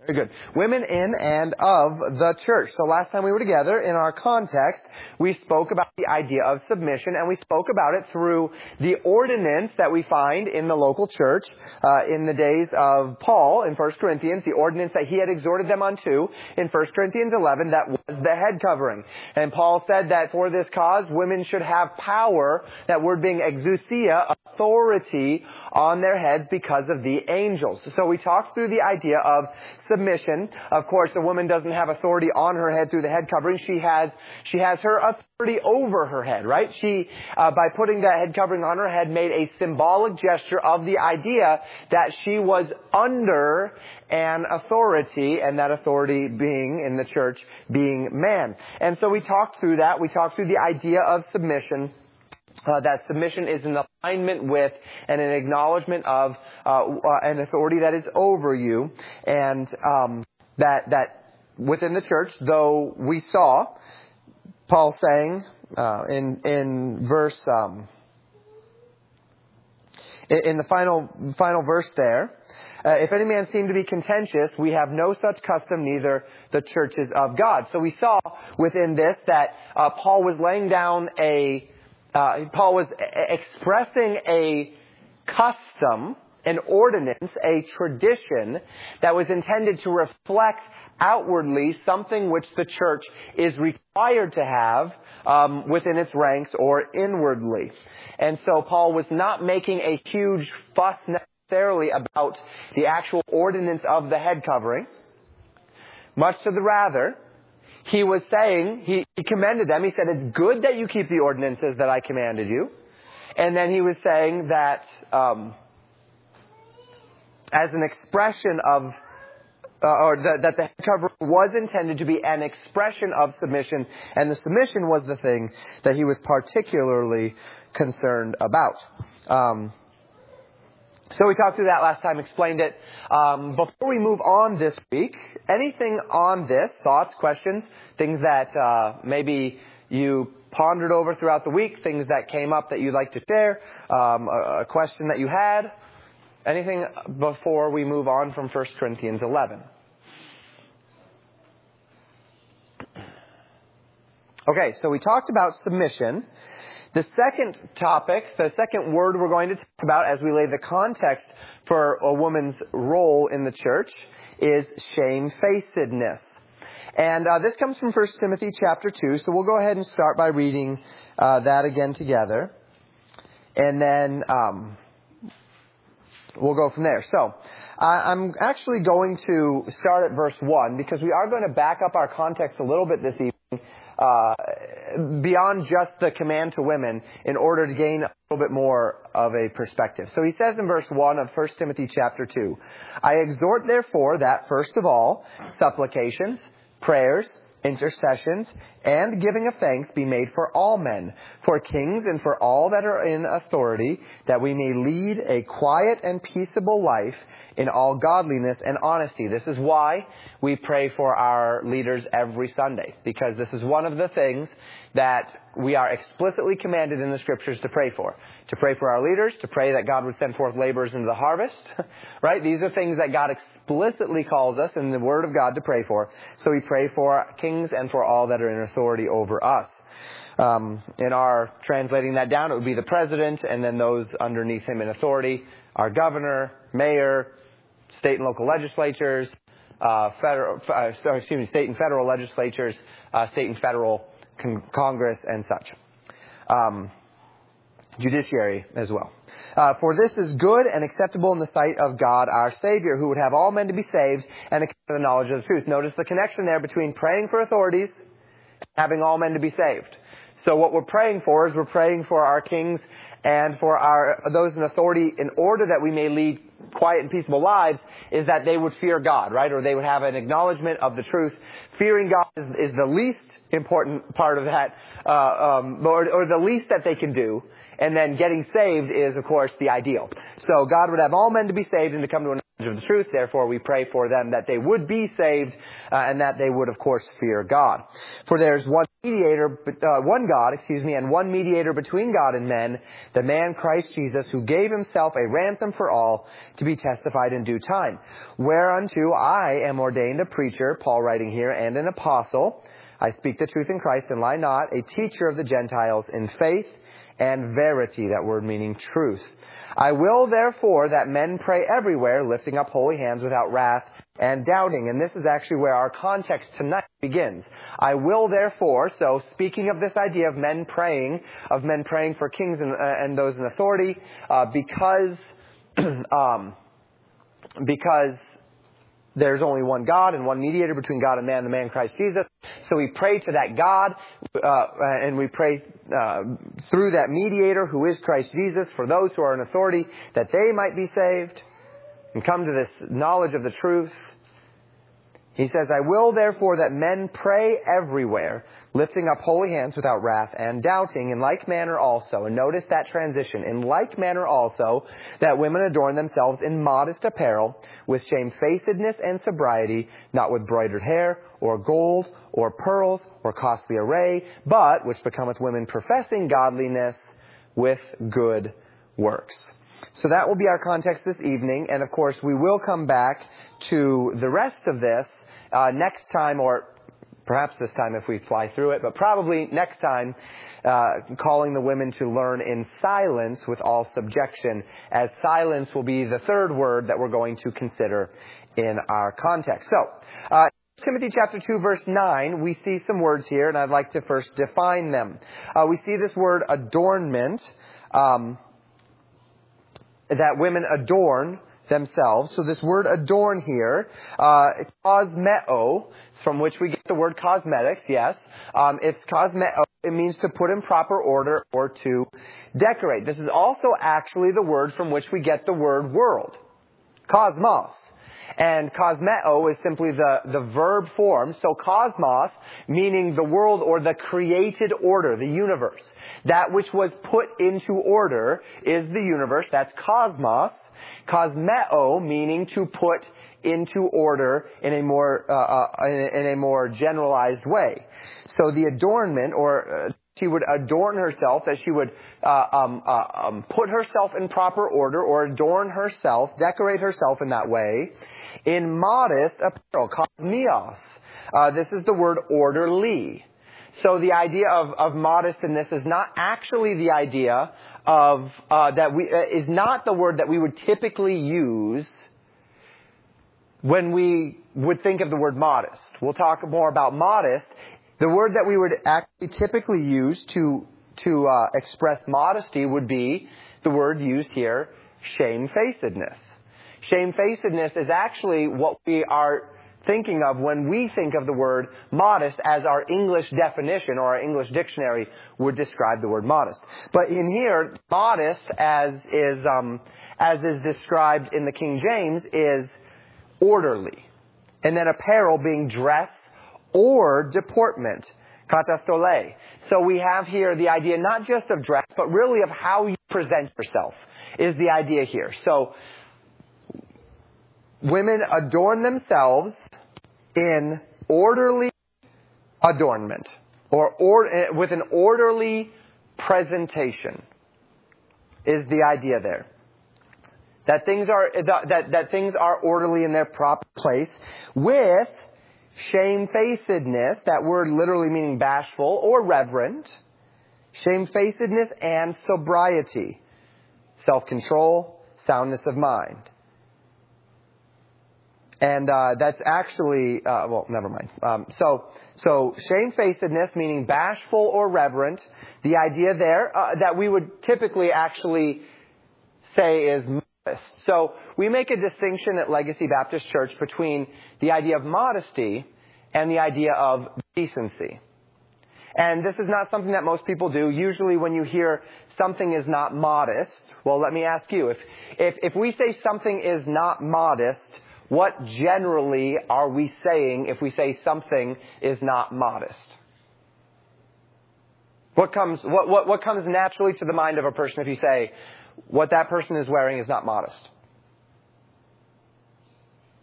Very good. Women in and of the church. So last time we were together, in our context, we spoke about the idea of submission, and we spoke about it through the ordinance that we find in the local church in the days of Paul in 1 Corinthians, the ordinance that he had exhorted them unto in 1 Corinthians 11, that was the head covering. And Paul said that for this cause, women should have power, that word being exousia, authority on their heads because of the angels. So we talked through the idea of submission. Of course, the woman doesn't have authority on her head through the head covering. She has her authority over her head, right? She, by putting that head covering on her head, made a symbolic gesture of the idea that she was under an authority, and that authority being, in the church, being man. And so we talked through that. We talked through the idea of submission. That submission is an alignment with and an acknowledgement of an authority that is over you, and that within the church, though we saw Paul saying in verse in the final verse there, if any man seem to be contentious, we have no such custom, neither the churches of God. So we saw within this that Paul was laying down Paul was expressing a custom, an ordinance, a tradition that was intended to reflect outwardly something which the church is required to have within its ranks or inwardly. And so Paul was not making a huge fuss necessarily about the actual ordinance of the head covering. Much to the rather, he was saying, he commended them. He said, it's good that you keep the ordinances that I commanded you. And then he was saying that as an expression of, that the head covering was intended to be an expression of submission. And the submission was the thing that he was particularly concerned about. So we talked through that last time, explained it. Before we move on this week, anything on this, thoughts, questions, things that maybe you pondered over throughout the week, things that came up that you'd like to share, a question that you had, anything before we move on from 1 Corinthians 11? Okay, so we talked about submission. The second topic, the second word we're going to talk about as we lay the context for a woman's role in the church is shamefacedness. And this comes from 1 Timothy chapter 2, so we'll go ahead and start by reading that again together. And then we'll go from there. So I'm actually going to start at verse 1 because we are going to back up our context a little bit this evening. Beyond just the command to women in order to gain a little bit more of a perspective. So he says in verse 1 of 1 Timothy chapter 2, I exhort therefore that first of all, supplications, prayers, intercessions, and giving of thanks be made for all men, for kings and for all that are in authority, that we may lead a quiet and peaceable life in all godliness and honesty. This is why we pray for our leaders every Sunday, because this is one of the things that we are explicitly commanded in the Scriptures to pray for. To pray for our leaders, to pray that God would send forth laborers into the harvest, right? These are things that God explicitly calls us in the Word of God to pray for. So we pray for kings and for all that are in authority over us. In our translating that down, it would be the president and then those underneath him in authority, our governor, mayor, state and local legislatures, state and federal legislatures, state and federal Congress and such. Judiciary as well. For this is good and acceptable in the sight of God our Savior, who would have all men to be saved and come to the knowledge of the truth. Notice the connection there between praying for authorities and having all men to be saved. So what we're praying for is we're praying for our kings and for those in authority in order that we may lead quiet and peaceable lives, is that they would fear God, right? Or they would have an acknowledgement of the truth. Fearing God is the least important part of that, or the least that they can do. And then getting saved is, of course, the ideal. So God would have all men to be saved and to come to a knowledge of the truth. Therefore, we pray for them that they would be saved and that they would, of course, fear God. For there's one one God, and one mediator between God and men, the man Christ Jesus, who gave himself a ransom for all, to be testified in due time. Whereunto I am ordained a preacher, Paul writing here, and an apostle. I speak the truth in Christ and lie not, a teacher of the Gentiles in faith and verity, that word meaning truth. I will therefore that men pray everywhere, lifting up holy hands without wrath and doubting. And this is actually where our context tonight begins. I will therefore, so speaking of this idea of men praying for kings and those in authority, because there's only one God and one mediator between God and man, the man Christ Jesus. So we pray to that God, and we pray through that mediator who is Christ Jesus for those who are in authority, that they might be saved and come to this knowledge of the truth. He says, I will therefore that men pray everywhere, lifting up holy hands without wrath and doubting. In like manner also, and notice that transition, in like manner also, that women adorn themselves in modest apparel, with shamefacedness and sobriety, not with broidered hair, or gold, or pearls, or costly array, but, which becometh women professing godliness, with good works. So that will be our context this evening, and of course we will come back to the rest of this next time, or perhaps this time if we fly through it, but probably next time, calling the women to learn in silence with all subjection, as silence will be the third word that we're going to consider in our context. So, Timothy chapter 2 verse 9, we see some words here, and I'd like to first define them. We see this word adornment, that women adorn themselves. So this word adorn here, cosmeo, from which we get the word cosmetics, yes. It's cosmeo. It means to put in proper order or to decorate. This is also actually the word from which we get the word world, cosmos. And cosmeo is simply the verb form. So cosmos, meaning the world or the created order, the universe. That which was put into order is the universe. That's cosmos. Cosmeo, meaning to put into order in a more generalized way. So the adornment, or she would adorn herself, that she would put herself in proper order, or adorn herself, decorate herself in that way, in modest apparel, cosmios. This is the word orderly. So the idea of modest in this is not actually the idea of is not the word that we would typically use when we would think of the word modest. We'll talk more about modest. The word that we would actually typically use to express modesty would be the word used here, shamefacedness. Shamefacedness is actually what we are thinking of when we think of the word modest, as our English definition or our English dictionary would describe the word modest. But in here, modest, as is described in the King James, is orderly. And then apparel being dress or deportment, katastole. So we have here the idea not just of dress, but really of how you present yourself is the idea here. So women adorn themselves in orderly adornment, or with an orderly presentation, is the idea there. That things are orderly in their proper place, with shamefacedness, that word literally meaning bashful or reverent, shamefacedness and sobriety, self-control, soundness of mind. And that's actually, never mind. So shamefacedness, meaning bashful or reverent. The idea there that we would typically actually say is modest. So we make a distinction at Legacy Baptist Church between the idea of modesty and the idea of decency. And this is not something that most people do. Usually when you hear something is not modest, well, let me ask you, if we say something is not modest, what generally are we saying if we say something is not modest? What comes naturally to the mind of a person if you say what that person is wearing is not modest?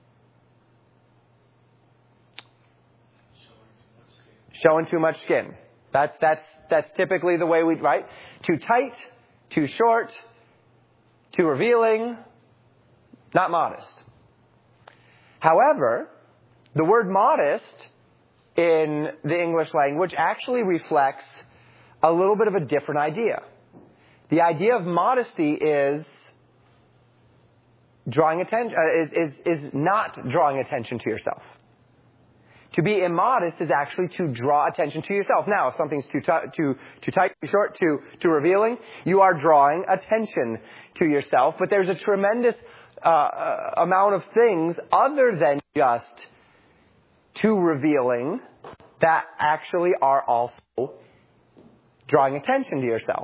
Showing too much skin. That's typically the way right? Too tight, too short, too revealing, not modest. However, the word modest in the English language actually reflects a little bit of a different idea. The idea of modesty is drawing attention, is not drawing attention to yourself. To be immodest is actually to draw attention to yourself. Now, if something's too tight, too short, too revealing, you are drawing attention to yourself. But there's a tremendous amount of things other than just too revealing that actually are also drawing attention to yourself.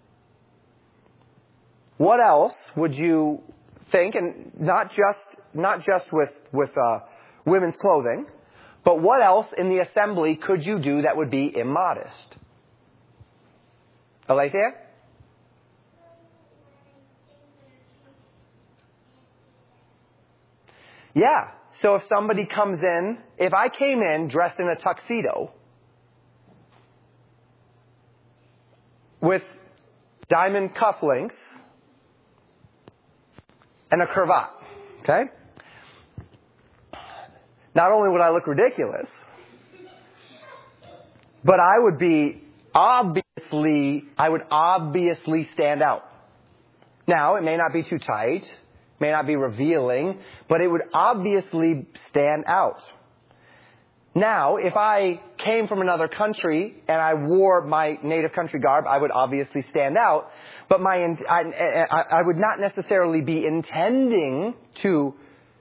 What else would you think, and not just with women's clothing, but what else in the assembly could you do that would be immodest? Alethea? Yeah. So if somebody comes in, if I came in dressed in a tuxedo with diamond cufflinks and a cravat, okay? Not only would I look ridiculous, but I would obviously stand out. Now, it may not be too tight, may not be revealing, but it would obviously stand out. Now, if I came from another country and I wore my native country garb, I would obviously stand out, but I would not necessarily be intending to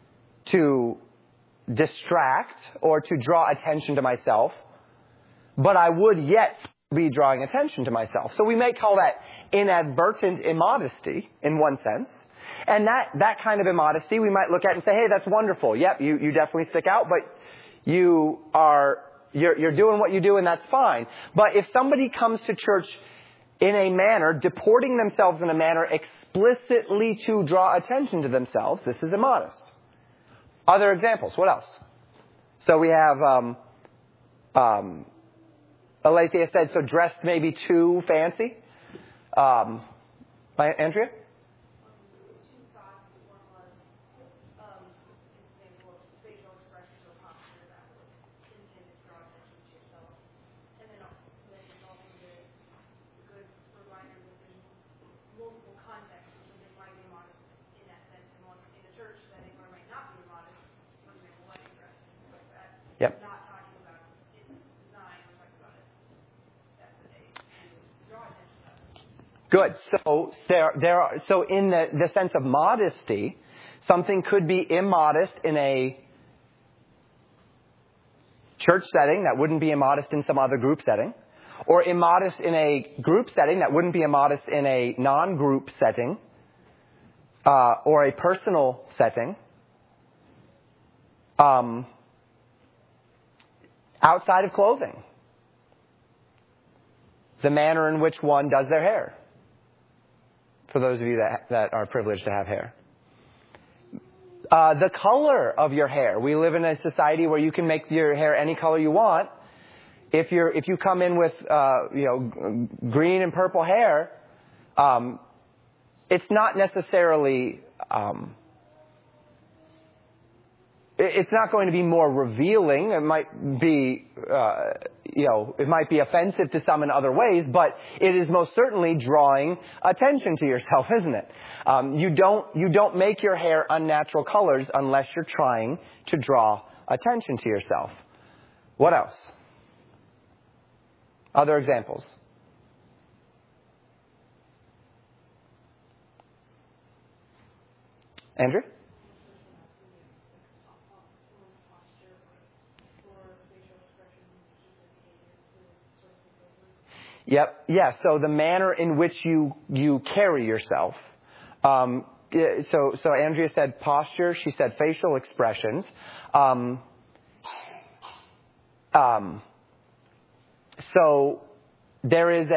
distract or to draw attention to myself, but I would yet be drawing attention to myself. So we may call that inadvertent immodesty in one sense. And that kind of immodesty we might look at and say, hey, that's wonderful. Yep, you definitely stick out, but you're doing what you do and that's fine. But if somebody comes to church in a manner, deporting themselves in a manner explicitly to draw attention to themselves, this is immodest. Other examples, what else? So we have, Alethea said, so dressed maybe too fancy. Andrea? Yep. Good. So so in the sense of modesty, something could be immodest in a church setting that wouldn't be immodest in some other group setting, or immodest in a group setting that wouldn't be immodest in a non-group setting, or a personal setting. Outside of clothing, the manner in which one does their hair. For those of you that are privileged to have hair. The color of your hair. We live in a society where you can make your hair any color you want. If you come in with green and purple hair, it's not necessarily it's not going to be more revealing. It might be, it might be offensive to some in other ways, but it is most certainly drawing attention to yourself, isn't it? You don't make your hair unnatural colors unless you're trying to draw attention to yourself. What else? Other examples? Andrew? Yep. Yeah. So the manner in which you carry yourself. So Andrea said posture. She said facial expressions. So there is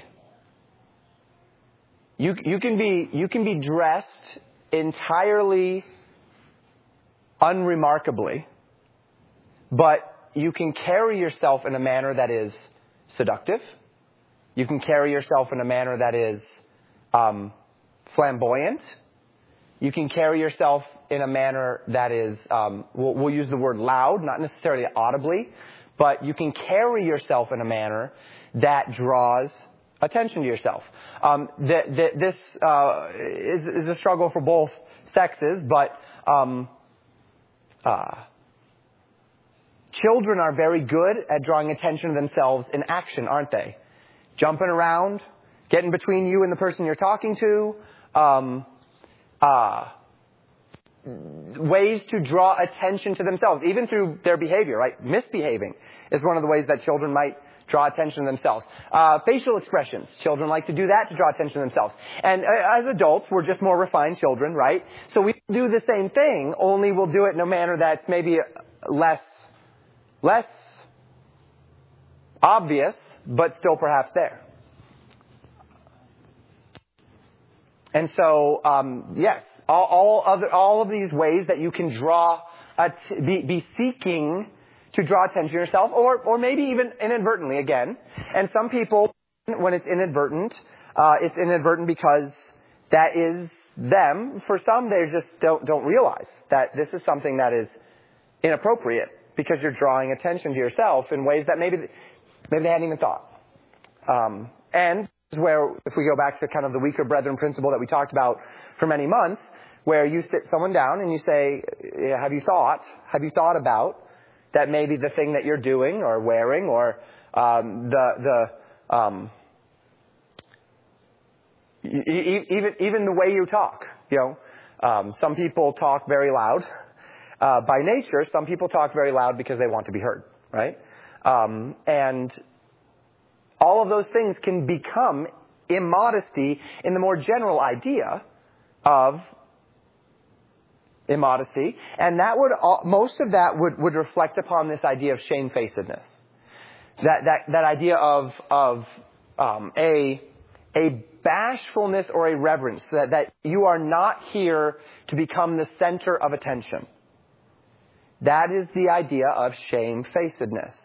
you can be dressed entirely unremarkably, but you can carry yourself in a manner that is seductive. You can carry yourself in a manner that is flamboyant. You can carry yourself in a manner that is, we'll use the word loud, not necessarily audibly, but you can carry yourself in a manner that draws attention to yourself. This is a struggle for both sexes, but children are very good at drawing attention to themselves in action, aren't they? Jumping around, getting between you and the person you're talking to, ways to draw attention to themselves, even through their behavior, right? Misbehaving is one of the ways that children might draw attention to themselves. Facial expressions. Children like to do that to draw attention to themselves. And as adults, we're just more refined children, right? So we do the same thing, only we'll do it in a manner that's maybe less obvious, but still perhaps there. And so, yes, all of these ways that you can be seeking to draw attention to yourself, or maybe even inadvertently again. And some people, when it's inadvertent because that is them. For some, they just don't realize that this is something that is inappropriate because you're drawing attention to yourself in ways that maybe they hadn't even thought. And this is where, if we go back to kind of the weaker brethren principle that we talked about for many months, where you sit someone down and you say, have you thought about that maybe the thing that you're doing or wearing or even the way you talk, some people talk very loud. By nature, some people talk very loud because they want to be heard, right? And all of those things can become immodesty in the more general idea of immodesty, and most of that would reflect upon this idea of shamefacedness. That idea of a bashfulness or a reverence, that you are not here to become the center of attention. That is the idea of shamefacedness.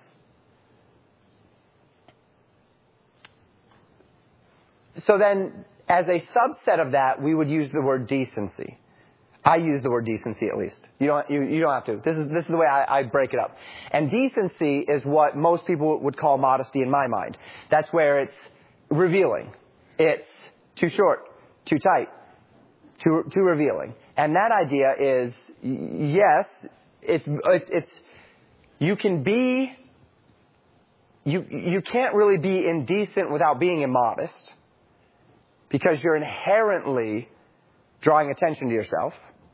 So then, as a subset of that, we would use the word decency. I use the word decency, at least. You don't have to. This is the way I break it up. And decency is what most people would call modesty in my mind. That's where it's revealing. It's too short, too tight, too revealing. And that idea is, yes, you can't really be indecent without being immodest, because you're inherently drawing attention to yourself.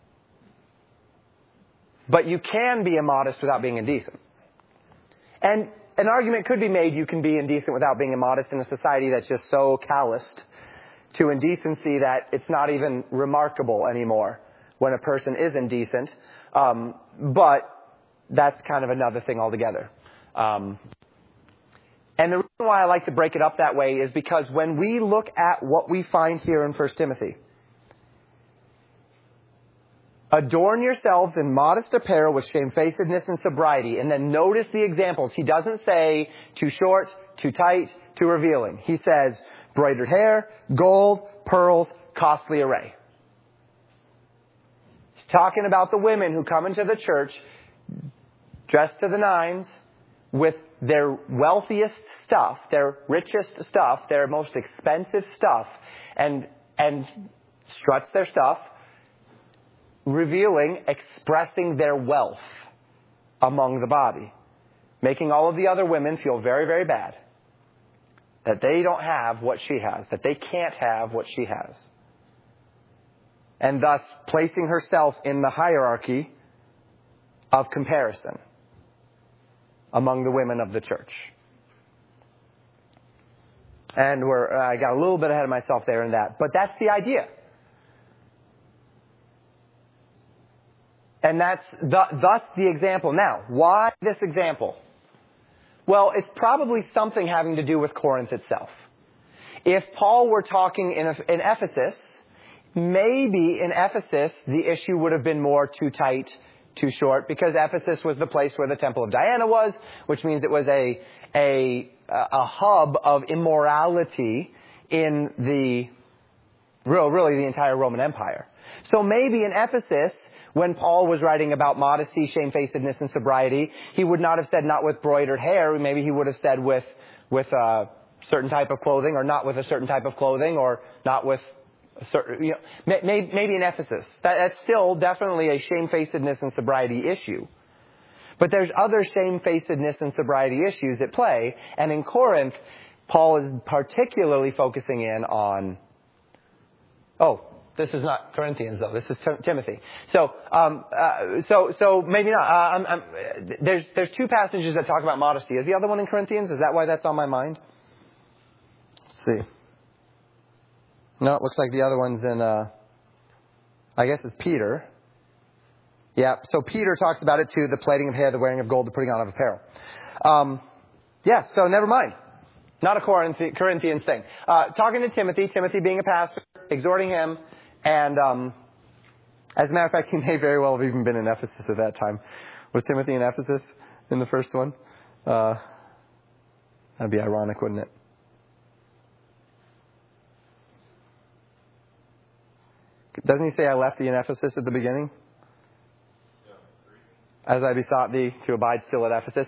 But you can be immodest without being indecent. And an argument could be made you can be indecent without being immodest in a society that's just so calloused to indecency that it's not even remarkable anymore when a person is indecent. But that's kind of another thing altogether. And the reason why I like to break it up that way is because when we look at what we find here in 1 Timothy, adorn yourselves in modest apparel with shamefacedness and sobriety. And then notice the examples. He doesn't say too short, too tight, too revealing. He says broidered hair, gold, pearls, costly array. He's talking about the women who come into the church dressed to the nines with their wealthiest stuff, their richest stuff, their most expensive stuff, and struts their stuff, revealing, expressing their wealth among the body, making all of the other women feel very, very bad that they don't have what she has, that they can't have what she has, and thus placing herself in the hierarchy of comparison among the women of the church. And I got a little bit ahead of myself there in that, but that's the idea. And that's thus the example. Now, why this example? Well, it's probably something having to do with Corinth itself. If Paul were talking in Ephesus, maybe in Ephesus the issue would have been more too tight, too short, because Ephesus was the place where the Temple of Diana was, which means it was a hub of immorality in really the entire Roman Empire. So maybe in Ephesus, when Paul was writing about modesty, shamefacedness, and sobriety, he would not have said not with broidered hair. Maybe he would have said with a certain type of clothing, or not with a certain type of clothing, or not with a certain, maybe in Ephesus. That's still definitely a shamefacedness and sobriety issue. But there's other shamefacedness and sobriety issues at play. And in Corinth, Paul is particularly focusing in on, this is not Corinthians though. This is Timothy. So maybe not. There's two passages that talk about modesty. Is the other one in Corinthians? Is that why that's on my mind? Let's see. No, it looks like the other one's in, I guess it's Peter. Yeah, so Peter talks about it too, the plaiting of hair, the wearing of gold, the putting on of apparel. So never mind. Not a Corinthians thing. Talking to Timothy being a pastor, exhorting him, and as a matter of fact, he may very well have even been in Ephesus at that time. Was Timothy in Ephesus in the first one? That'd be ironic, wouldn't it? Doesn't he say, I left thee in Ephesus at the beginning? As I besought thee to abide still at Ephesus.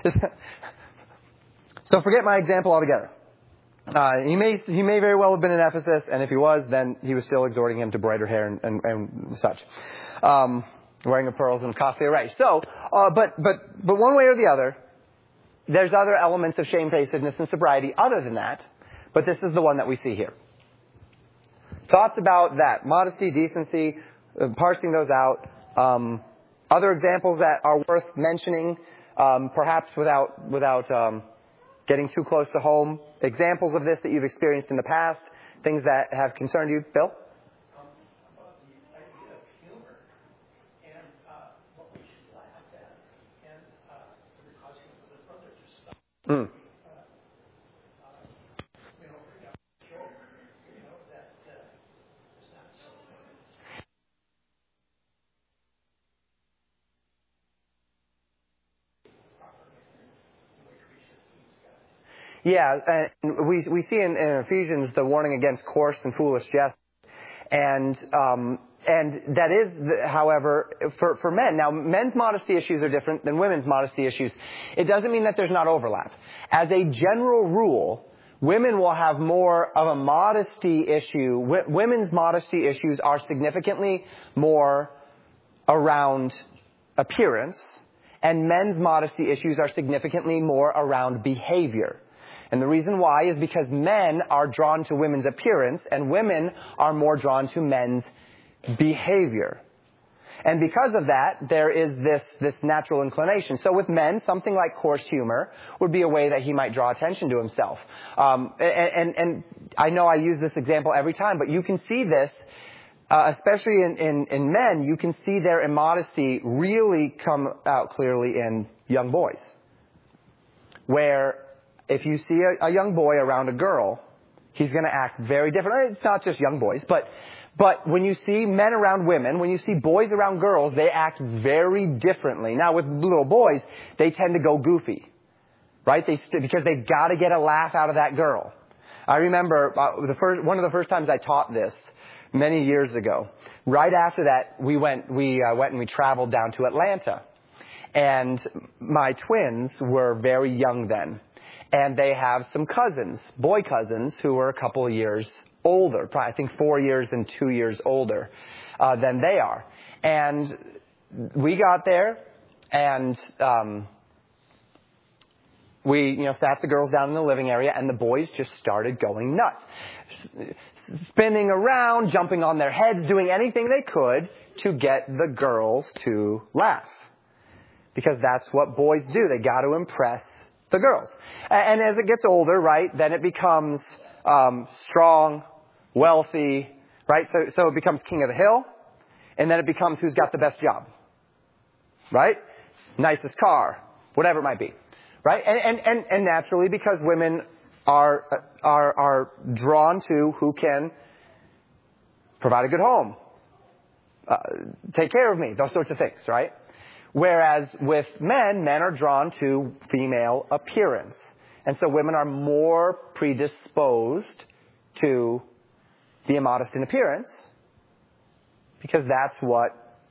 So forget my example altogether. He may very well have been in Ephesus, and if he was, then he was still exhorting him to brighter hair and such. Wearing of pearls and costly array. So, but one way or the other, there's other elements of shamefacedness and sobriety other than that, but this is the one that we see here. Thoughts about that. Modesty, decency, parsing those out. Other examples that are worth mentioning, perhaps without getting too close to home. Examples of this that you've experienced in the past. Things that have concerned you. Bill? About the idea of humor and what we should laugh at and the causing of the brother to stop. Yeah, and we see in Ephesians the warning against coarse and foolish jest, and that is, however, for men. Now, men's modesty issues are different than women's modesty issues. It doesn't mean that there's not overlap. As a general rule, women will have more of a modesty issue. Women's modesty issues are significantly more around appearance, and men's modesty issues are significantly more around behavior. And the reason why is because men are drawn to women's appearance and women are more drawn to men's behavior. And because of that, there is this natural inclination. So with men, something like coarse humor would be a way that he might draw attention to himself. And I know I use this example every time, but you can see this, especially in men, you can see their immodesty really come out clearly in young boys. Where if you see a young boy around a girl, he's going to act very different. It's not just young boys, but when you see men around women, when you see boys around girls, they act very differently. Now, with little boys, they tend to go goofy, right? Because they've got to get a laugh out of that girl. I remember one of the first times I taught this many years ago. Right after that, we went and we traveled down to Atlanta, and my twins were very young then. And they have some cousins, boy cousins, who are a couple of years older, probably, I think 4 years and 2 years older than they are. And we got there, and we sat the girls down in the living area, and the boys just started going nuts. Spinning around, jumping on their heads, doing anything they could to get the girls to laugh. Because that's what boys do. They got to impress the girls. And as it gets older, right, then it becomes strong, wealthy, right? So it becomes king of the hill, and then it becomes who's got the best job, right? Nicest car, whatever it might be, right? And naturally, because women are drawn to who can provide a good home, take care of me, those sorts of things, right? Whereas with men are drawn to female appearance. And so women are more predisposed to be immodest in appearance because that's what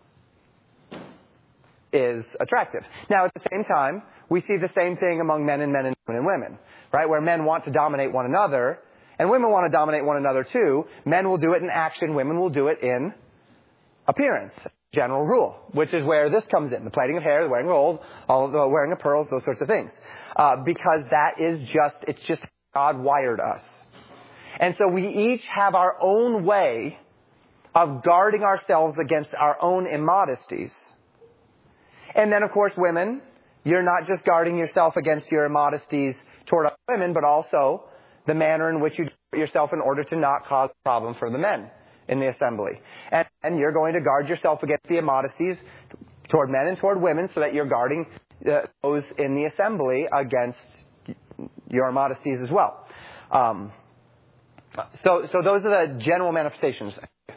is attractive. Now, at the same time, we see the same thing among men and women, right? Where men want to dominate one another, and women want to dominate one another too. Men will do it in action, women will do it in appearance. General rule, which is where this comes in. The plaiting of hair, the wearing of gold, wearing of pearls, those sorts of things. Because it's just how God wired us. And so we each have our own way of guarding ourselves against our own immodesties. And then, of course, women, you're not just guarding yourself against your immodesties toward other women, but also the manner in which you do yourself in order to not cause a problem for the men in the assembly. And you're going to guard yourself against the immodesties toward men and toward women so that you're guarding those in the assembly against your immodesties as well. So those are the general manifestations.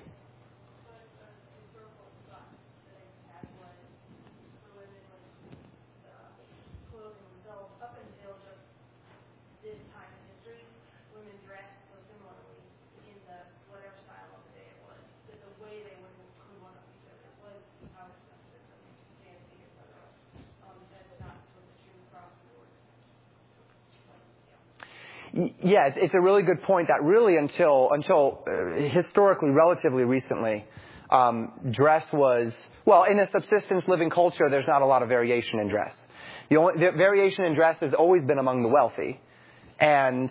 Yeah, it's a really good point that really until historically, relatively recently, dress was, well, in a subsistence living culture, there's not a lot of variation in dress. The variation in dress has always been among the wealthy. And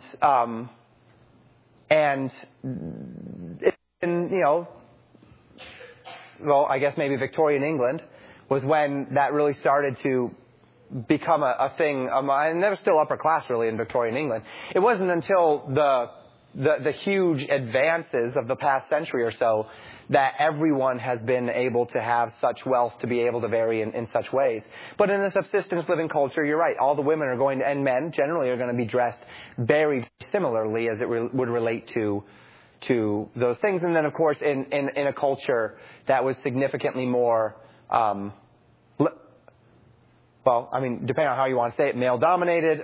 I guess maybe Victorian England was when that really started to become a thing, and there was still upper class really in Victorian England. It wasn't until the huge advances of the past century or so that everyone has been able to have such wealth to be able to vary in such ways. But in a subsistence living culture, you're right, all the women are going to, and men generally are going to be dressed very similarly as it would relate to those things. And then, of course, in a culture that was significantly more depending on how you want to say it, male-dominated,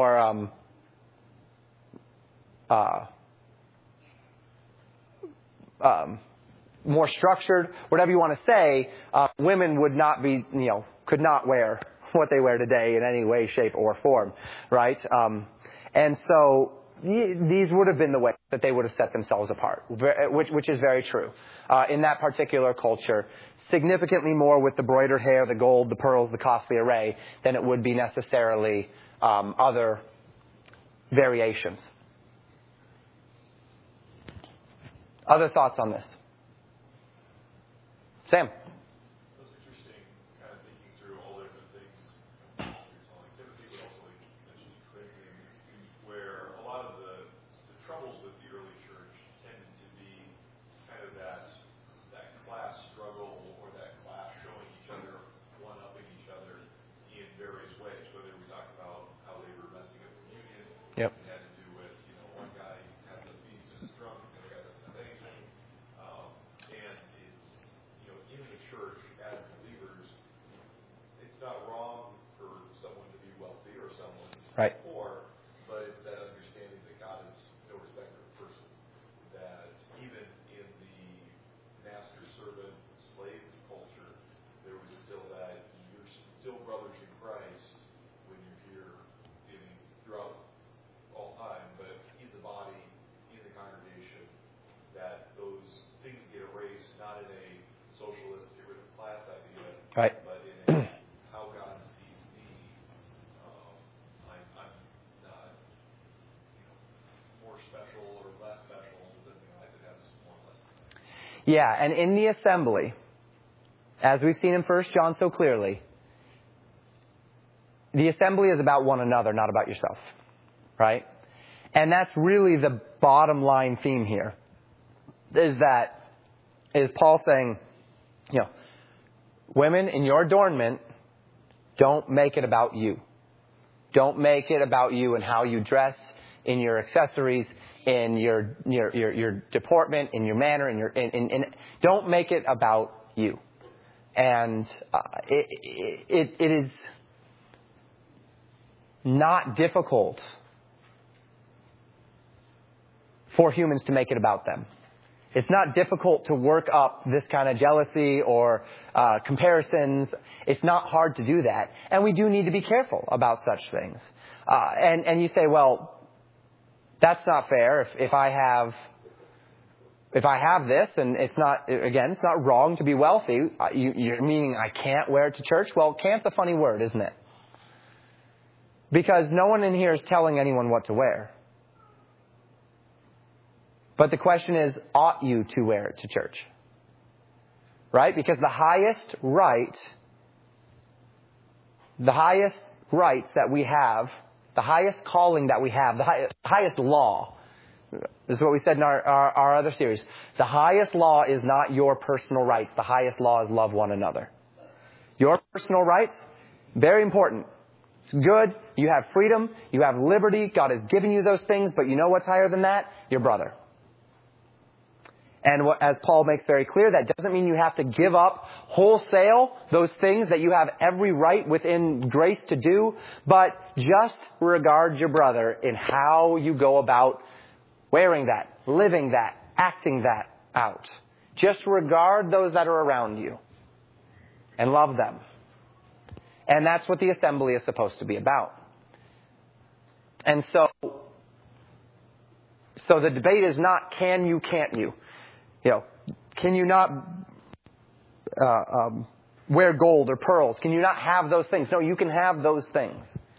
more structured, whatever you want to say, women would not be, could not wear what they wear today in any way, shape, or form, right? And so these would have been the way that they would have set themselves apart, which is very true. In that particular culture, significantly more with the broidered hair, the gold, the pearls, the costly array, than it would be necessarily other variations. Other thoughts on this? Sam? That's interesting, kind of thinking through all the different things. Like Timothy, but also like you mentioned Corinthians, where a lot of the troubles with the early church tended to be kind of that class struggle or that class showing each other, one-upping each other in various ways. Whether we talk about how they were messing up communion, Yep. it had to do with one guy has a feast and is drunk, and the other guy doesn't have anything. And it's in the church as believers, it's not wrong for someone to be wealthy or someone to Right. be poor, but it's that understanding that God is no respecter of persons. That even in the master-servant slave culture, there was still that you're still brothers in Christ when you're here throughout all time, but in the body, in the congregation, that those things get erased, not in a socialist, get rid of class idea, Right. but in a how God sees me. I'm not more special or less special than the guy that has more or less. Yeah, and in the assembly, as we've seen in 1 John so clearly, the assembly is about one another, not about yourself. Right? And that's really the bottom line theme here. Is Paul saying, women, in your adornment, don't make it about you. Don't make it about you and how you dress, in your accessories, in your deportment, in your manner, don't make it about you. And it is not difficult for humans to make it about them. It's not difficult to work up this kind of jealousy or comparisons. It's not hard to do that. And we do need to be careful about such things. And you say, well, that's not fair. If I have this, and it's not wrong to be wealthy, you're meaning I can't wear it to church? Well, can't's a funny word, isn't it? Because no one in here is telling anyone what to wear. But the question is, ought you to wear it to church? Right? Because the highest rights that we have, the highest calling that we have, the highest law, this is what we said in our other series. The highest law is not your personal rights. The highest law is love one another. Your personal rights, very important. It's good. You have freedom. You have liberty. God has given you those things. But you know what's higher than that? Your brother. And as Paul makes very clear, that doesn't mean you have to give up wholesale those things that you have every right within grace to do, but just regard your brother in how you go about wearing that, living that, acting that out. Just regard those that are around you and love them. And that's what the assembly is supposed to be about. And so the debate is not can you, can't you? Can you not wear gold or pearls? Can you not have those things? No, you can have those things.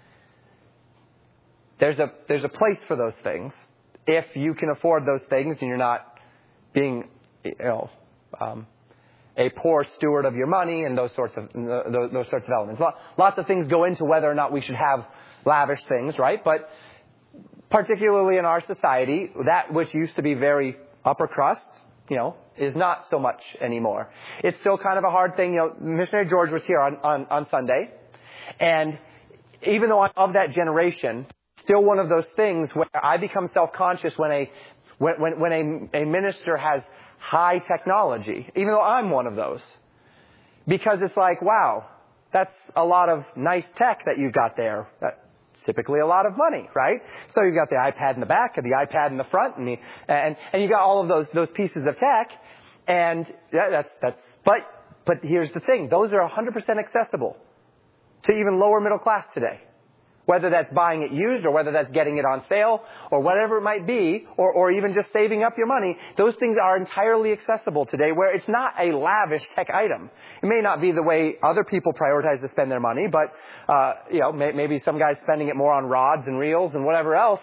There's a place for those things if you can afford those things and you're not being, a poor steward of your money and those sorts of elements. Lots of things go into whether or not we should have lavish things, right? But particularly in our society, that which used to be very upper crust, is not so much anymore. It's still kind of a hard thing. Missionary George was here on Sunday. And even though I'm of that generation, still one of those things where I become self-conscious when a minister has high technology, even though I'm one of those. Because it's like, wow, that's a lot of nice tech that you've got there. Typically a lot of money, right? So you've got the iPad in the back and the iPad in the front and you got all of those pieces of tech, and but here's the thing, those are 100% accessible to even lower middle class today. Whether that's buying it used or whether that's getting it on sale or whatever it might be, or even just saving up your money, those things are entirely accessible today where it's not a lavish tech item. It may not be the way other people prioritize to spend their money, but, maybe some guy's spending it more on rods and reels and whatever else,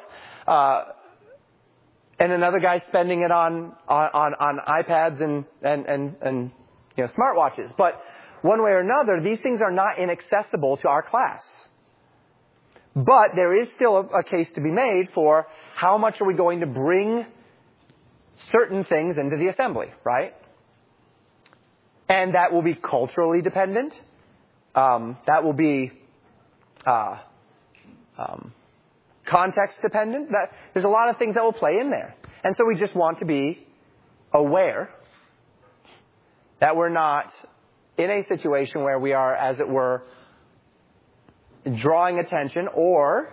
and another guy's spending it on iPads and smartwatches. But one way or another, these things are not inaccessible to our class. But there is still a case to be made for how much are we going to bring certain things into the assembly, right? And that will be culturally dependent. That will be context dependent. There's a lot of things that will play in there. And so we just want to be aware that we're not in a situation where we are, as it were, drawing attention or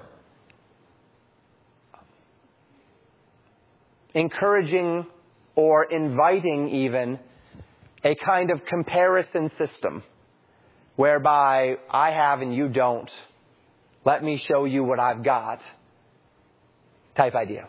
encouraging or inviting even a kind of comparison system whereby I have and you don't. Let me show you what I've got type idea.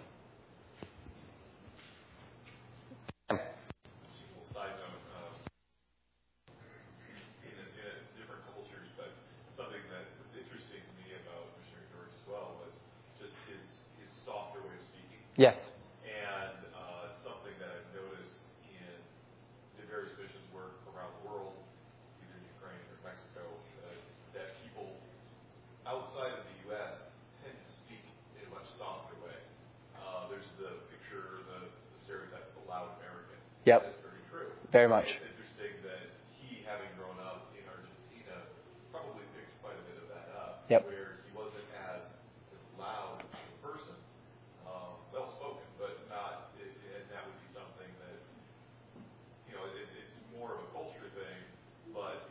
Yes. And something that I've noticed in the various missions work around the world, either in Ukraine or Mexico, that people outside of the U.S. tend to speak in a much softer way. There's the picture, the stereotype of the loud American. Yep. That's very true. Very much. It's interesting that he, having grown up in Argentina, probably picked quite a bit of that up. Yep. Where he wasn't as loud as a person. Well spoken, but not, and that would be something that, it's more of a culture thing, but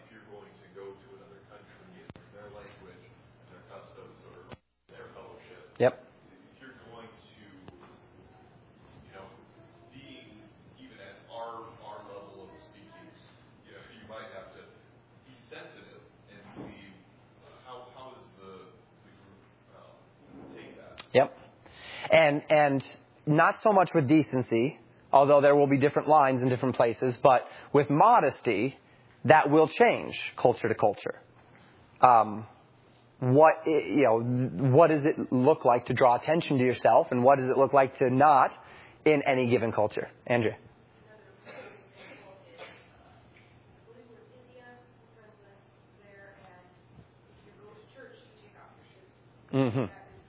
Yep. If you're going to, being even at our level of speaking, you might have to be sensitive and see how does the group take that. Yep. And not so much with decency, although there will be different lines in different places, but with modesty, that will change culture to culture. What does it look like to draw attention to yourself, and what does it look like to not in any given culture? Andrea. Mm-hmm.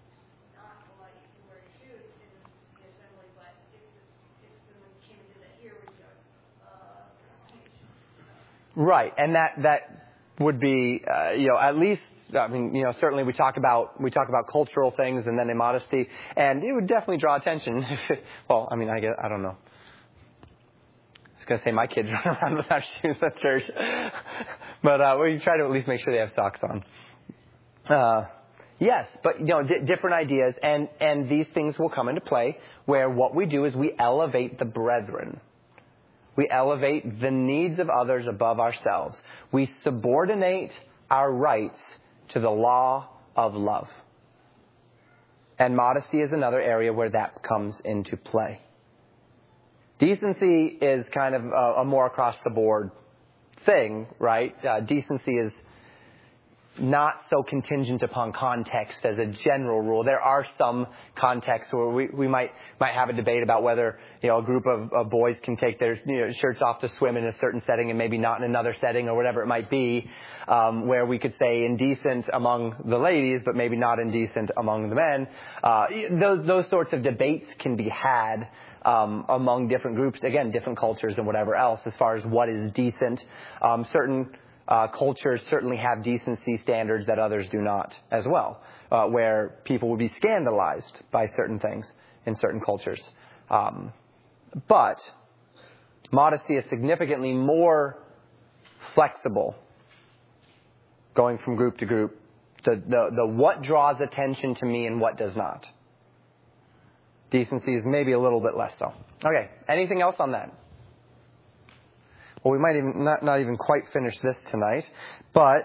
Right, and that would be, at least, certainly we talk about cultural things and then immodesty, and it would definitely draw attention. Well, I don't know. I was going to say my kids run around without shoes at church, but we try to at least make sure they have socks on. Yes, but different ideas, and these things will come into play where what we do is we elevate the brethren. We elevate the needs of others above ourselves. We subordinate our rights to the law of love. And modesty is another area where that comes into play. Decency is kind of a more across-the-board thing, right? Decency is not so contingent upon context as a general rule. There are some contexts where we might have a debate about whether a group of boys can take their shirts off to swim in a certain setting and maybe not in another setting or whatever it might be, where we could say indecent among the ladies but maybe not indecent among the men. Those sorts of debates can be had among different groups, again, different cultures and whatever else as far as what is decent. Certain cultures certainly have decency standards that others do not as well, where people would be scandalized by certain things in certain cultures. But modesty is significantly more flexible going from group to group. The what draws attention to me and what does not. Decency is maybe a little bit less so. Okay, anything else on that? Well, we might even not even quite finish this tonight, but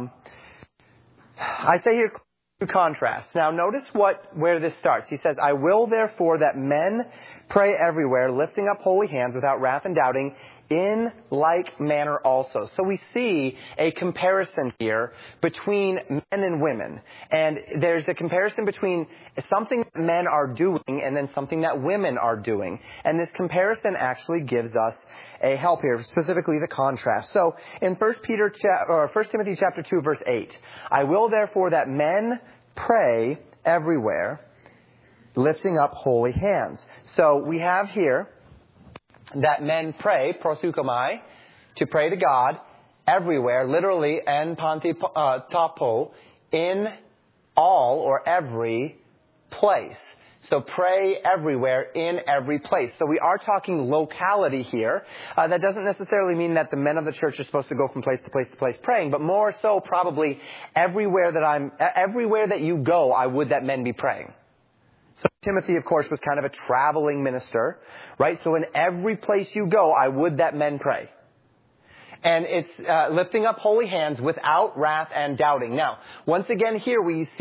I say here to contrast. Now, notice where this starts. He says, "I will therefore that men pray everywhere, lifting up holy hands without wrath and doubting, in like manner also." So we see a comparison here between men and women. And there's a comparison between something that men are doing and then something that women are doing. And this comparison actually gives us a help here, specifically the contrast. So in 1 Timothy chapter 2, verse 8, "I will therefore that men pray everywhere, lifting up holy hands." So we have here that men pray, proseukomai, to pray to God everywhere, literally, en panti-tapo, in all or every place. So pray everywhere, in every place. So we are talking locality here. That doesn't necessarily mean that the men of the church are supposed to go from place to place to place praying, but more so probably everywhere that you go, I would that men be praying. So Timothy, of course, was kind of a traveling minister, right? So in every place you go, I would that men pray. And it's lifting up holy hands without wrath and doubting. Now, once again here,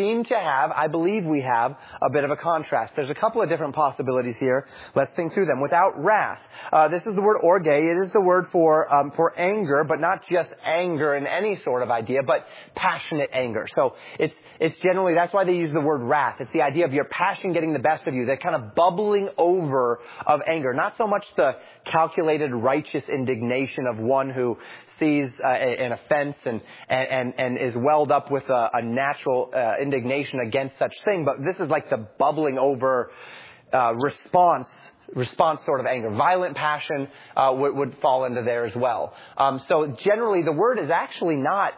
I believe we have a bit of a contrast. There's a couple of different possibilities here. Let's think through them. Without wrath. This is the word orge. It is the word for anger, but not just anger in any sort of idea, but passionate anger. So it's generally, that's why they use the word wrath. It's the idea of your passion getting the best of you, that kind of bubbling over of anger. Not so much the calculated righteous indignation of one who sees an offense and is welled up with a natural indignation against such thing, but this is like the bubbling over response sort of anger. Violent passion would fall into there as well. So generally the word is actually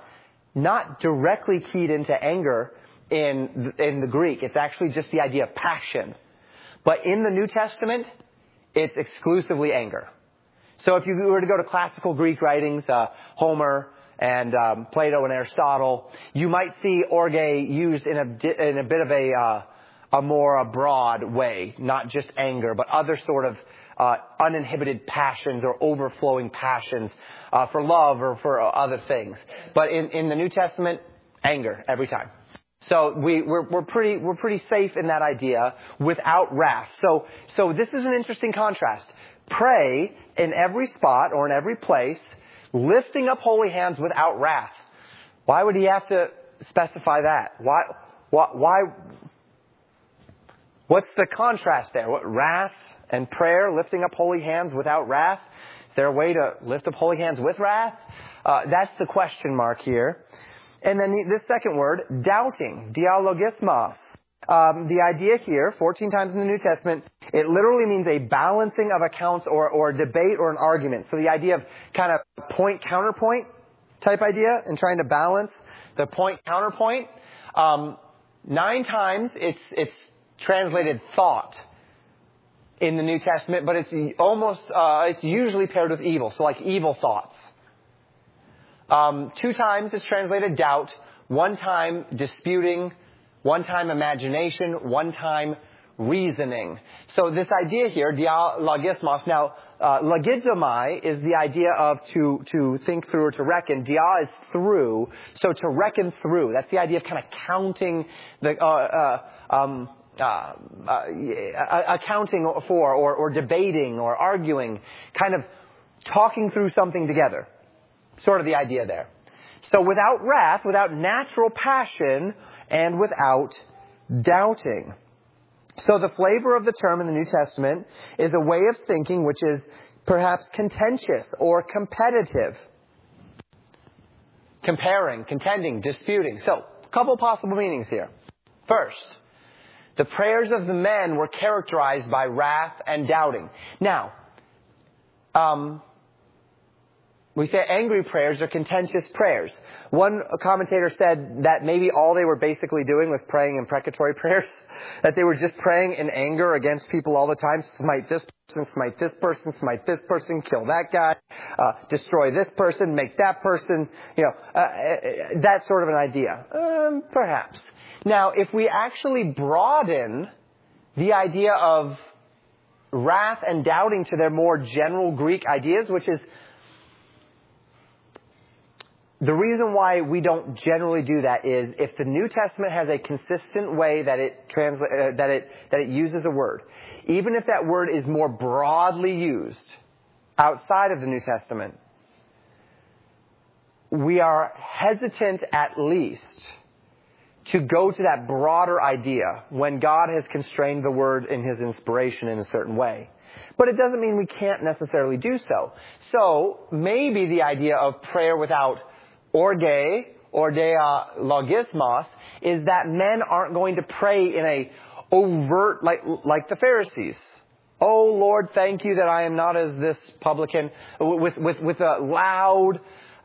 not directly keyed into anger in the Greek. It's actually just the idea of passion. But in the New Testament, it's exclusively anger. So if you were to go to classical Greek writings, Homer and Plato and Aristotle, you might see orge used in a bit of a more broad way, not just anger, but other sort of uninhibited passions or overflowing passions for love or for other things. But in the New Testament, anger every time. So we're pretty safe in that idea without wrath. So this is an interesting contrast. Pray in every spot or in every place, lifting up holy hands without wrath. Why would he have to specify that? Why? What's the contrast there? What, wrath and prayer, lifting up holy hands without wrath? Is there a way to lift up holy hands with wrath? That's the question mark here. And then this second word, doubting, dialogismos. The idea here, 14 times in the New Testament, it literally means a balancing of accounts or a debate or an argument. So the idea of kind of point-counterpoint type idea and trying to balance the point-counterpoint. 9 times it's translated thought in the New Testament, but it's usually paired with evil. So like evil thoughts. 2 times it's translated doubt. 1 time disputing. 1 time imagination. 1 time reasoning. So this idea here, dialogismos. Now, logizomai is the idea of to think through or to reckon. Dia is through. So to reckon through. That's the idea of kind of counting accounting for or debating or arguing. Kind of talking through something together. Sort of the idea there. So without wrath, without natural passion, and without doubting. So the flavor of the term in the New Testament is a way of thinking which is perhaps contentious or competitive. Comparing, contending, disputing. So, a couple possible meanings here. First, the prayers of the men were characterized by wrath and doubting. Now, we say angry prayers are contentious prayers. One commentator said that maybe all they were basically doing was praying imprecatory prayers. That they were just praying in anger against people all the time. Smite this person, smite this person, smite this person, kill that guy, destroy this person, make that person, that sort of an idea. Perhaps. Now, if we actually broaden the idea of wrath and doubting to their more general Greek ideas, which is the reason why we don't generally do that is if the New Testament has a consistent way that it uses a word, even if that word is more broadly used outside of the New Testament, we are hesitant at least to go to that broader idea when God has constrained the word in His inspiration in a certain way. But it doesn't mean we can't necessarily do so. So maybe the idea of prayer without orge, or dialogismos, is that men aren't going to pray in a overt, like the Pharisees. Oh Lord, thank you that I am not as this publican, with a loud,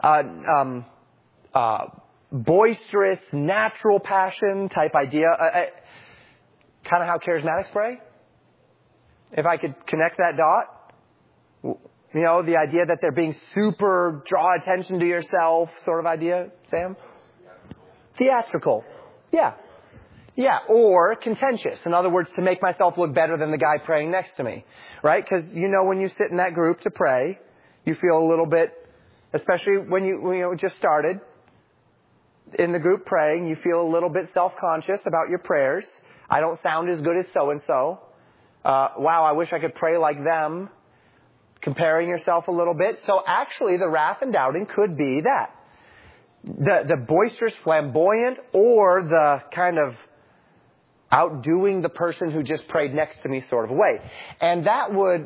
boisterous, natural passion type idea. Kind of how charismatics pray. If I could connect that dot. The idea that they're being super, draw attention to yourself sort of idea, Sam? Theatrical. Yeah. Yeah, or contentious. In other words, to make myself look better than the guy praying next to me. Right? Because, when you sit in that group to pray, you feel a little bit, especially when you just started in the group praying, you feel a little bit self-conscious about your prayers. I don't sound as good as so-and-so. Wow, I wish I could pray like them. Comparing yourself a little bit. So actually the wrath and doubting could be that. The boisterous, flamboyant, or the kind of outdoing the person who just prayed next to me sort of way. And that would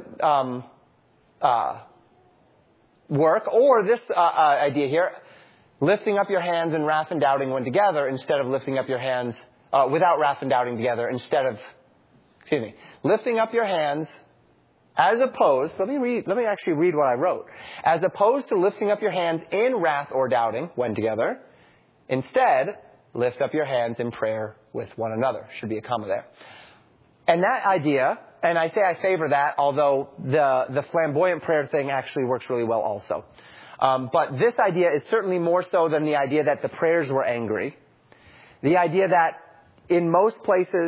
work. Or this idea here, lifting up your hands in wrath and doubting when together instead of lifting up your hands without wrath and doubting together lifting up your hands as opposed, let me actually read what I wrote. As opposed to lifting up your hands in wrath or doubting when together, instead, lift up your hands in prayer with one another. Should be a comma there. And that idea, and I say I favor that, although the flamboyant prayer thing actually works really well also. But this idea is certainly more so than the idea that the prayers were angry. The idea that in most places,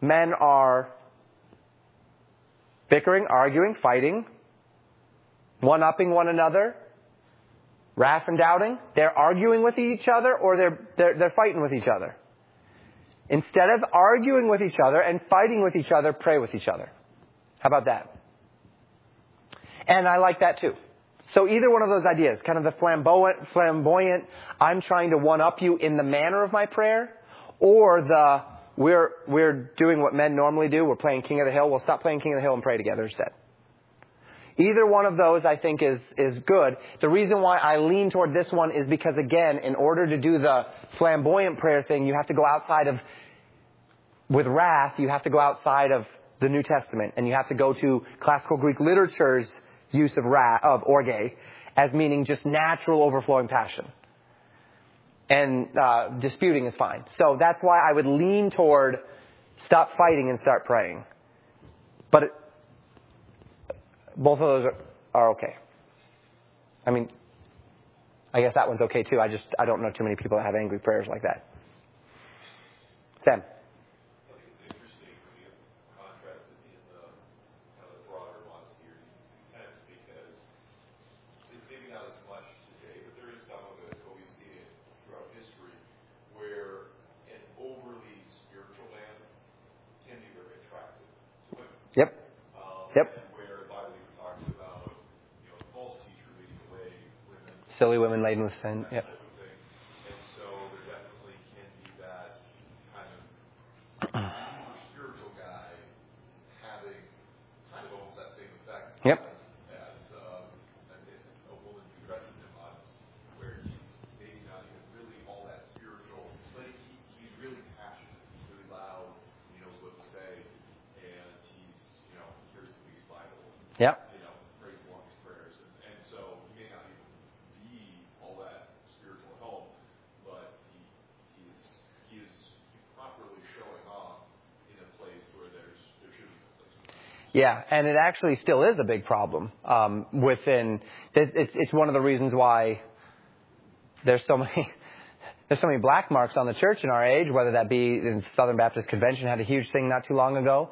men are bickering, arguing, fighting, one-upping one another, wrath and doubting. They're arguing with each other, or they're fighting with each other. Instead of arguing with each other and fighting with each other, pray with each other. How about that? And I like that too. So either one of those ideas, kind of the flamboyant, I'm trying to one-up you in the manner of my prayer, or the, we're doing what men normally do, we're playing King of the Hill, we'll stop playing King of the Hill and pray together instead. Either one of those, I think, is good. The reason why I lean toward this one is because, again, in order to do the flamboyant prayer thing, you have to go outside of, with wrath, you have to go outside of the New Testament, and you have to go to classical Greek literature's use of orge, as meaning just natural overflowing passion. And disputing is fine. So that's why I would lean toward stop fighting and start praying. But both of those are okay. I mean, I guess that one's okay too. I don't know too many people that have angry prayers like that. Sam. I think it's interesting when you contrast it in the kind of the broader modesty or decency sense, because maybe not as much today, but there is some of it, what we've seen it throughout history, where an overly spiritual man can be very attractive to women. Yep. Yep. Silly women laden with sin. Yep. And so there definitely can be that kind of spiritual guy having kind of almost that same effect as a woman who dresses him honest, where he's maybe not even really all that spiritual, but he's really passionate, he's really loud, he knows what to say, and he's, here's the week's Bible. Yep. Prays the longest prayers. And so he may not even all that spiritual help, but he is properly showing off in a place where there shouldn't be a place. Yeah, and it actually still is a big problem within. It's one of the reasons why there's so many black marks on the church in our age, whether that be in Southern Baptist Convention had a huge thing not too long ago.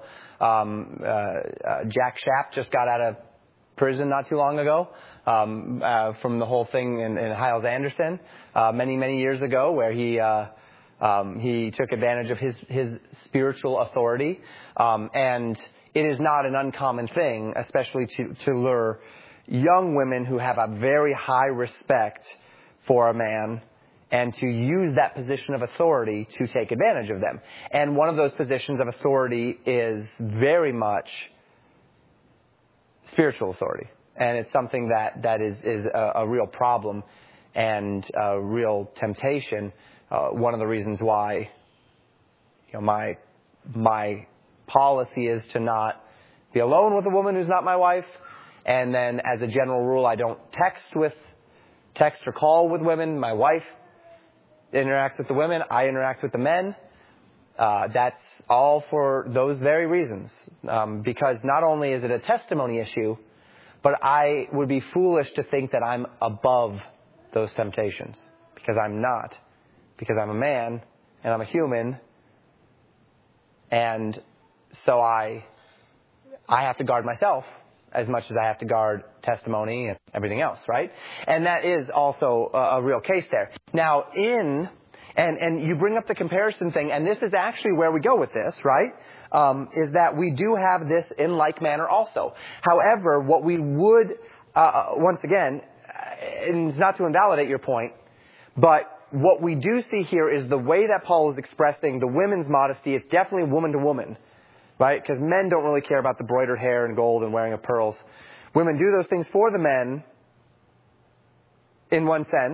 Jack Schaap just got out of prison not too long ago from the whole thing in Hyles-Anderson many years ago, where he took advantage of his spiritual authority, and it is not an uncommon thing, especially to lure young women who have a very high respect for a man, and to use that position of authority to take advantage of them. And one of those positions of authority is very much spiritual authority. And it's something that is a real problem and a real temptation. One of the reasons why, my policy is to not be alone with a woman who's not my wife. And then as a general rule, I don't text or call with women. My wife interacts with the women. I interact with the men. That's all for those very reasons. Because not only is it a testimony issue, but I would be foolish to think that I'm above those temptations. Because I'm not. Because I'm a man, and I'm a human. And so I have to guard myself as much as I have to guard testimony and everything else, right? And that is also a real case there. Now, and you bring up the comparison thing, and this is actually where we go with this, right? Is that we do have this in like manner also. However, what we would, once again, and it's not to invalidate your point, but what we do see here is the way that Paul is expressing the women's modesty. It's definitely woman to woman, right? Because men don't really care about the broidered hair and gold and wearing of pearls. Women do those things for the men, in one sense,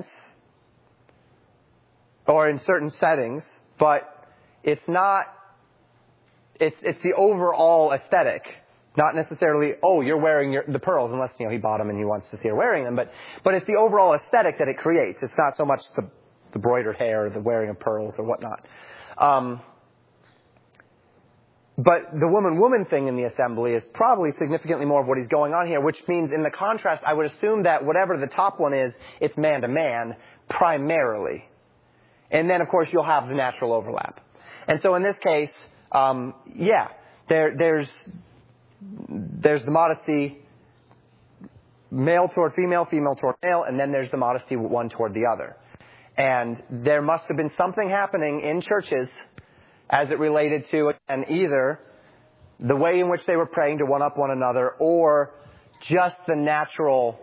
or in certain settings, but it's not, it's the overall aesthetic, not necessarily, oh, you're wearing the pearls, unless, he bought them and he wants to see her wearing them, but it's the overall aesthetic that it creates. It's not so much the broidered hair or the wearing of pearls or whatnot. But the woman-woman thing in the assembly is probably significantly more of what is going on here, which means in the contrast, I would assume that whatever the top one is, it's man to man, primarily. And then, of course, you'll have the natural overlap. And so in this case, there's the modesty male toward female, female toward male, and then there's the modesty one toward the other. And there must have been something happening in churches as it related to, and either the way in which they were praying to one-up one another, or just the natural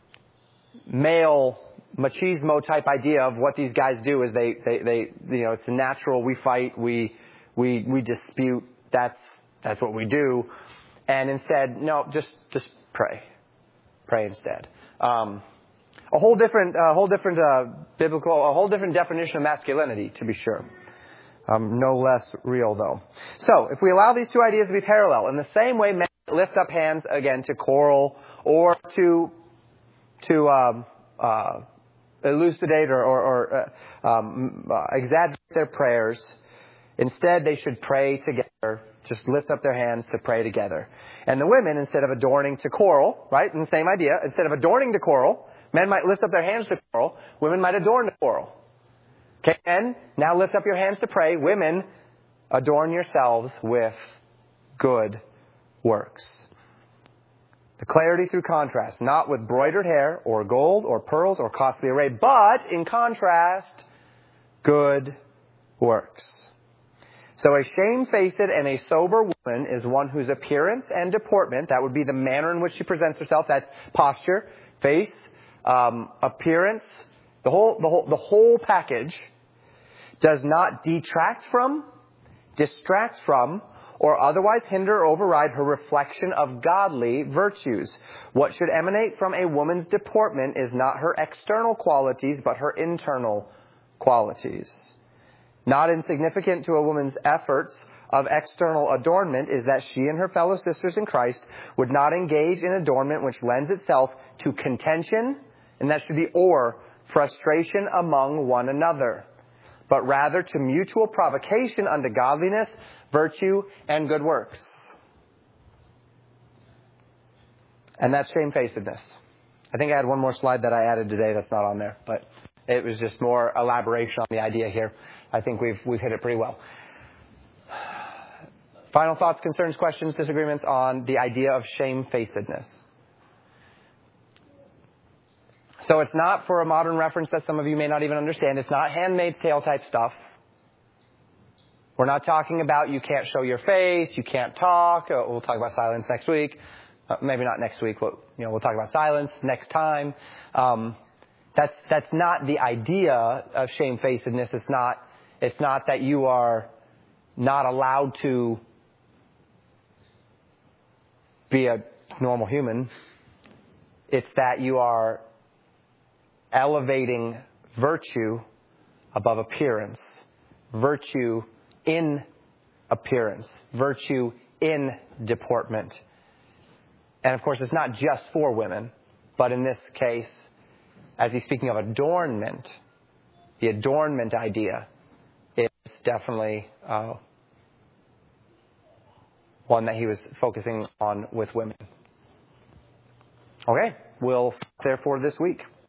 male machismo type idea of what these guys do is they it's natural, we fight, we dispute, that's what we do. And instead, no, just pray. Pray instead. A whole different definition of masculinity, to be sure. No less real, though. So, if we allow these two ideas to be parallel, in the same way men lift up hands again to choral or to elucidate or exaggerate their prayers, instead they should pray together. Just lift up their hands to pray together. And the women, instead of adorning to choral, right, in the same idea, instead of adorning to choral, men might lift up their hands to choral, women might adorn to choral. Okay, men, now lift up your hands to pray. Women, adorn yourselves with good works. The clarity through contrast, not with broidered hair or gold or pearls or costly array, but in contrast, good works. So a shamefaced and a sober woman is one whose appearance and deportment, that would be the manner in which she presents herself, that's posture, face, appearance, the whole package, does not detract from, distract from, or otherwise hinder or override her reflection of godly virtues. What should emanate from a woman's deportment is not her external qualities, but her internal qualities. Not insignificant to a woman's efforts of external adornment is that she and her fellow sisters in Christ would not engage in adornment which lends itself to contention, and that should be or frustration among one another, but rather to mutual provocation unto godliness, virtue, and good works. And that's shamefacedness. I think I had one more slide that I added today that's not on there, but it was just more elaboration on the idea here. I think we've hit it pretty well. Final thoughts, concerns, questions, disagreements on the idea of shamefacedness. So it's not, for a modern reference that some of you may not even understand, it's not Handmaid's Tale type stuff. We're not talking about you can't show your face, you can't talk. We'll talk about silence next week. Maybe not next week, but we'll talk about silence next time. That's not the idea of shamefacedness. It's not that you are not allowed to be a normal human. It's that you are elevating virtue above appearance. Virtue in appearance. Virtue in deportment. And of course, it's not just for women, but in this case, as he's speaking of adornment, the adornment idea is definitely one that he was focusing on with women. Okay, we'll stop there for this week.